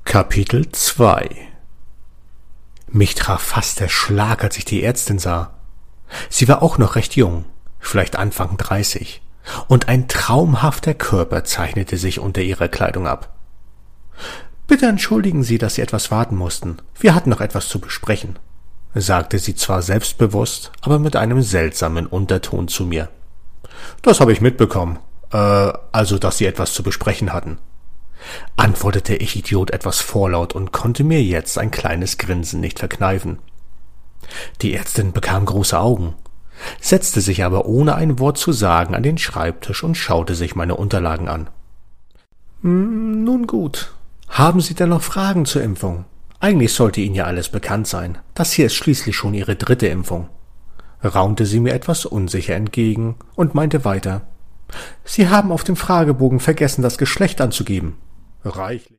Kapitel 2. Mich traf fast der Schlag, als ich die Ärztin sah. Sie war auch noch recht jung, vielleicht Anfang 30, und ein traumhafter Körper zeichnete sich unter ihrer Kleidung ab. »Bitte entschuldigen Sie, dass Sie etwas warten mussten. Wir hatten noch etwas zu besprechen«, sagte sie zwar selbstbewusst, aber mit einem seltsamen Unterton zu mir. »Das habe ich mitbekommen. Also, dass Sie etwas zu besprechen hatten«, antwortete ich Idiot etwas vorlaut und konnte mir jetzt ein kleines Grinsen nicht verkneifen. Die Ärztin bekam große Augen, setzte sich aber ohne ein Wort zu sagen an den Schreibtisch und schaute sich meine Unterlagen an. »Nun gut. Haben Sie denn noch Fragen zur Impfung? Eigentlich sollte Ihnen ja alles bekannt sein. Das hier ist schließlich schon Ihre 3. Impfung«, raunte sie mir etwas unsicher entgegen und meinte weiter. »Sie haben auf dem Fragebogen vergessen, das Geschlecht anzugeben.« »Reichlich«,